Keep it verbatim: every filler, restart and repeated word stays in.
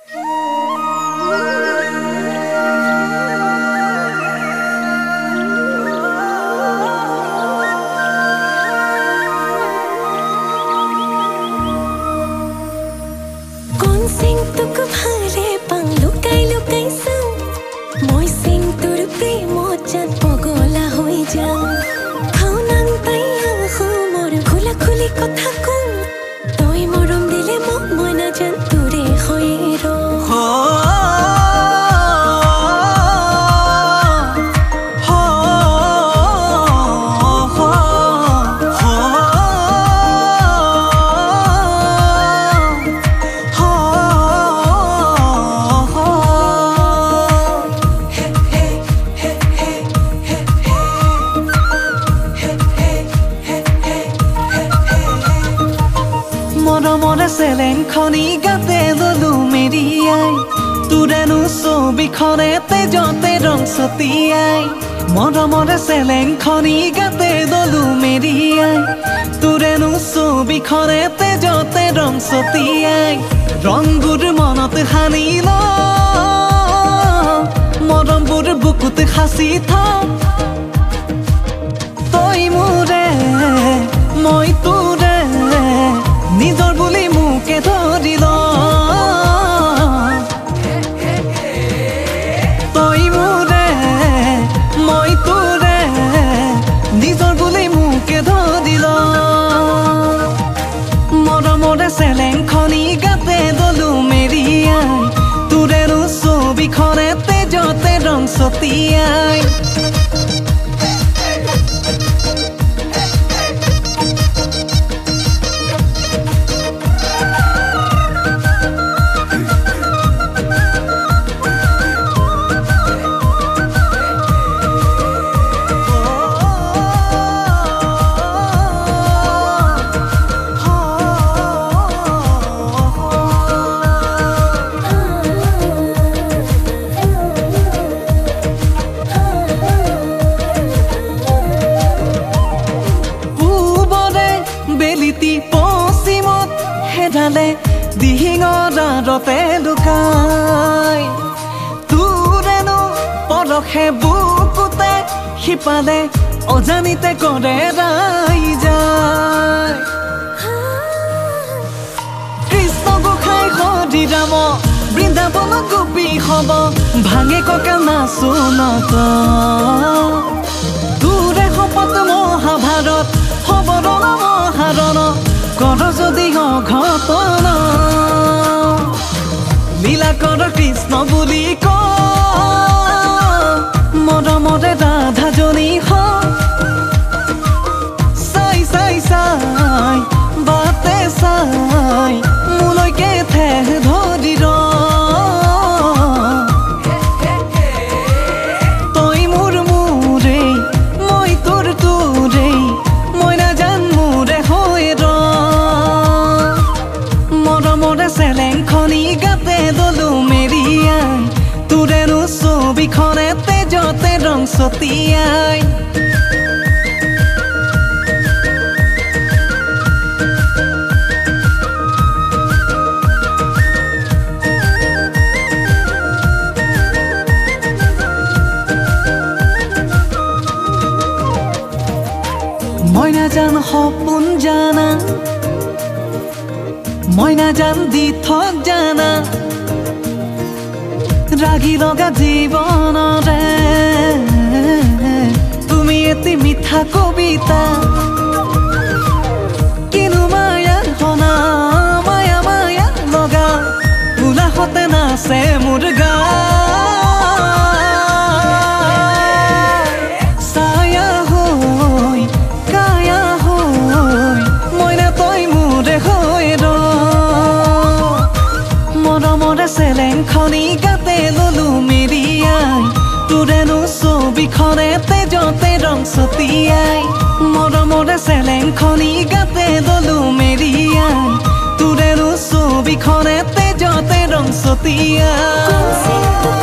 মৰমৰে চেলেংখনি গাতে ললো মেৰিয়াই তোৰেনো ছবিখনে তেজতে ৰং ছটিয়াই মৰমৰে চেলেংখনি গাতে ললো মেৰিয়াই তোৰেনো ছবিখনে তেজতে ৰং ছটিয়াই ৰংবোৰ মনত সানি ল মৰমবোৰ বুকুত সাঁচি থ তই মোৰে মই তোৰে নিজৰ বুলি মোকে ধৰি ল তই মোৰে মই তোৰে নিজৰ বুলি মোকে ধৰি ল মৰমৰে চেলেংখনি গাতে ললো মেৰিয়াই তোৰেনো ছবিখনে তেজতে ৰং ছটিয়াই পশ্চিমত হেডালে দিহিঙৰ আঁৰতে লুকাই তোৰেনো পৰশে বুকুতে সিপালে অজানিতে কৰে ৰাই যায় কৃষ্ণ গোসাঁই হৰি ৰাম বৃন্দাবন গোপী হব ভাঙে কঁকাল নাচো নত তোৰে শপত মহাভাৰত হব ৰণ মহাৰণ কৰ যদি অঘটন লীলা কৰ কৃষ্ণ বুলি ক মৰমৰে ৰাধাজনী হ চাই চাই চাই বাটে চাই মোলৈকে ঠেহ ধৰি ৰ তই মোৰ মোৰে মই তোৰ তোৰে মই নাজান মোৰে হৈ ৰ মৰমৰে চেলেংখনি গাতে ললো মেৰিয়াই তোৰেনো ছবিখনে তেজতে ৰং ছটিয়াই মই নাজান সপোন জানা মই নাজান দি থক জানা ৰাগি লগা জীৱনৰে তুমি এটি মিঠা কবিতা কিনো মায়া হনা মায়া মায়া লগা উলাহতে নাচে মোৰ গা ছায়া হৈ কায়া হৈ মইনা তই মোৰে হৈ ৰ মৰমৰে চেলেংখনি গাতে ললো মেৰিয়াই তোৰেনো ছবিখনে তেজতে ৰং ছটিয়াই মৰমৰে চেলেংখনি গাতে ললো মেৰিয়াই তোৰেনো ছবিখনে তেজতে ৰং ছটিয়াই